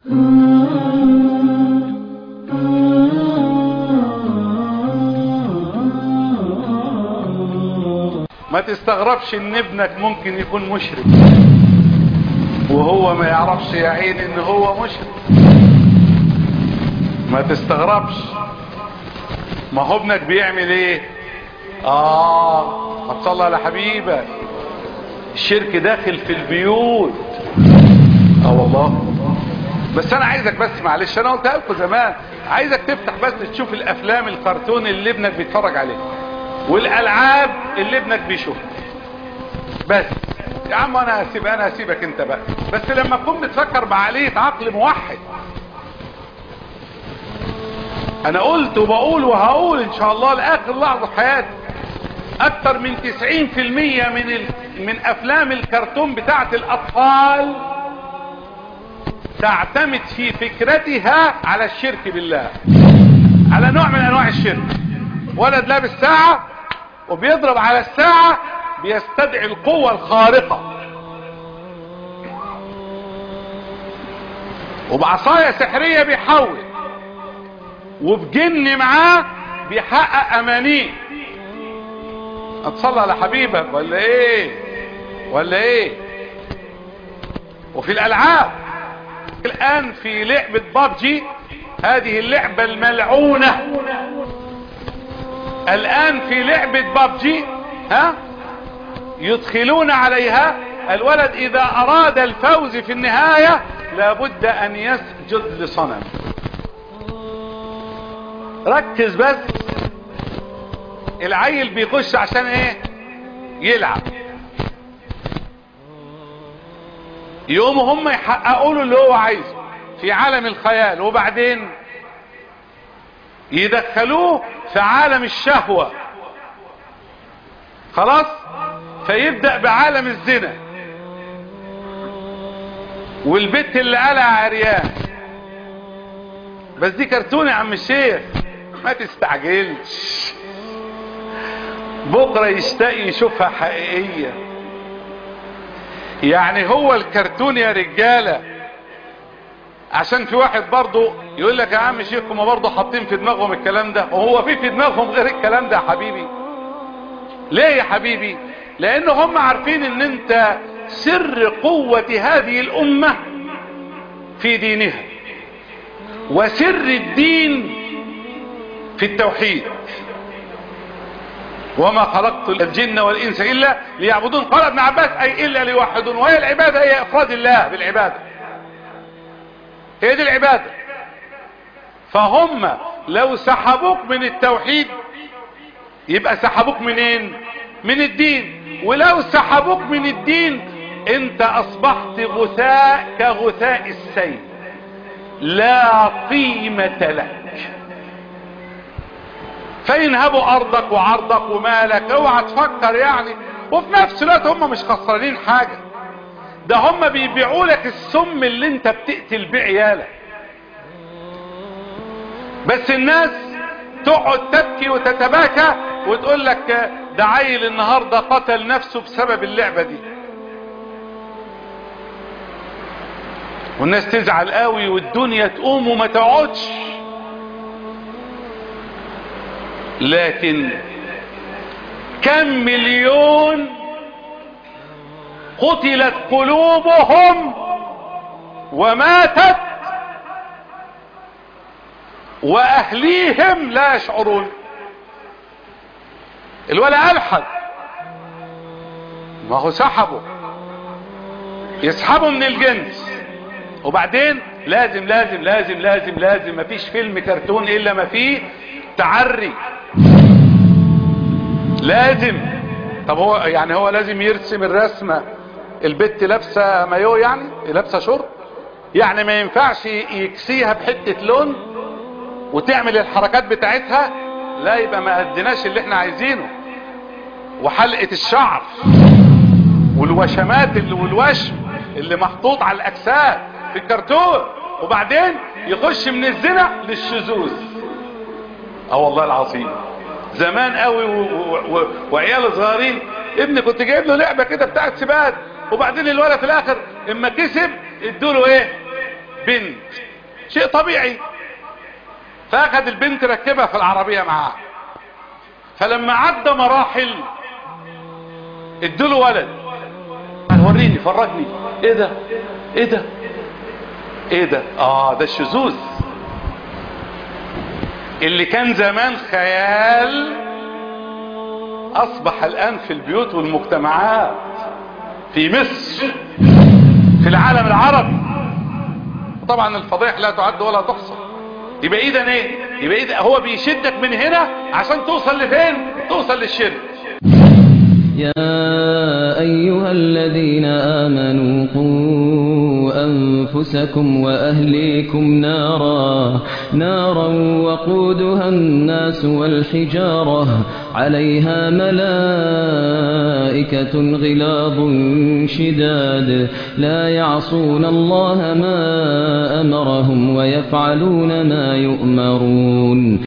ما تستغربش ان ابنك ممكن يكون مشرك وهو ما يعرفش يا عين ان هو مشرك. ما تستغربش، ما هو ابنك بيعمل ايه؟ هتصلي على حبيبك. الشرك داخل في البيوت. والله. بس انا عايزك بس، معلش انا قلتها لكم زمان، عايزك تفتح بس تشوف الافلام الكرتون اللي ابنك بيتفرج عليها والالعاب اللي ابنك بيشوفها. بس يا عم انا هسيبك انت بقى، بس لما تكون بتفكر بعقلية عقل موحد. انا قلت وبقول وهقول ان شاء الله لاخر لحظة في حياتي، اكتر من 90% من افلام الكرتون بتاعت الاطفال تعتمد في فكرتها على الشرك بالله، على نوع من انواع الشرك. ولد لابس ساعة وبيضرب على الساعة، بيستدعي القوة الخارقة، وبعصاية سحرية بيحول، وبجن معاه بيحقق امانيه. اتصلى على حبيبك ولا ايه؟ وفي الالعاب الان في لعبة بابجي، هذه اللعبة الملعونة الان في لعبة بابجي، يدخلون عليها الولد اذا اراد الفوز في النهاية لابد ان يسجد لصنم. ركز بس، العيل بيخش عشان ايه؟ يلعب. يقوموا هم يحققوا له اللي هو عايزه في عالم الخيال، وبعدين يدخلوه في عالم الشهوة. خلاص، فيبدأ بعالم الزنا، والبت اللي قالها عريان. بس دي كرتون يا عم الشيخ، ما تستعجلش، بكرة يشتاق يشوفها حقيقية. يعني هو الكرتون يا رجالة، عشان في واحد برضو يقول لك يا عم الشيخ هما برضو حاطين في دماغهم الكلام ده، وهو في دماغهم غير الكلام ده يا حبيبي. ليه يا حبيبي؟ لان هم عارفين ان انت سر قوة هذه الامة في دينها، وسر الدين في التوحيد. وما خلقت الجن والانس الا ليعبدون. قال ابن عباس اي الا ليوحدون، وهي العبادة هي افراد الله بالعبادة، هي دي العبادة. فهم لو سحبوك من التوحيد يبقى سحبوك منين؟ من الدين. ولو سحبوك من الدين انت اصبحت غثاء كغثاء السيل، لا قيمة لك. فينهبوا ارضك وعرضك ومالك. اوعى تفكر يعني. وفي نفس الوقت هم مش خسرانين حاجة، ده هم بيبيعوا لك السم اللي انت بتقتل بيه عيالك. بس الناس تقعد تبكي وتتباكى وتقول لك ده عيل النهاردة قتل نفسه بسبب اللعبة دي، والناس تزعل قوي والدنيا تقوم وما تقعدش. لكن كم مليون قتلت قلوبهم وماتت واهليهم لا يشعرون. الولا ألحد، ما هو سحبه، يسحبه من الجنس. وبعدين لازم لازم لازم لازم لازم، مفيش فيلم كرتون الا ما فيه تعري، لازم. طب هو يعني هو لازم يرسم الرسمة البت لابسة مايو، يعني لابسة شورت، يعني ما ينفعش يكسيها بحتة لون وتعمل الحركات بتاعتها؟ لا، يبقى ما اديناش اللي احنا عايزينه. وحلقة الشعر والوشمات والوشم اللي محطوط على الاجساد في الكرتون، وبعدين يخش من الزنا للشذوذ. والله العظيم زمان قوي وعيال صغيرين، ابني كنت جايب له لعبة كده بتاعت سباق، وبعدين الولد في الاخر اما كسب ادوله ايه؟ بنت، شيء طبيعي. فاخد البنت ركبها في العربية معاه، فلما عدى مراحل ادوله ولد، وريني فرجني. ايه ده ايه ده ايه ده؟ ده الشذوذ اللي كان زمان خيال اصبح الان في البيوت والمجتمعات، في مصر، في العالم العربي. طبعا الفضائح لا تعد ولا تحصى. يبقى اذا ايه؟ يبقى اذا هو بيشدك من هنا عشان توصل لفين؟ توصل للشرك. يا أيها الذين آمنوا قوا أنفسكم وأهليكم نارا وقودها الناس والحجارة عليها ملائكة غلاظ شداد لا يعصون الله ما أمرهم ويفعلون ما يؤمرون.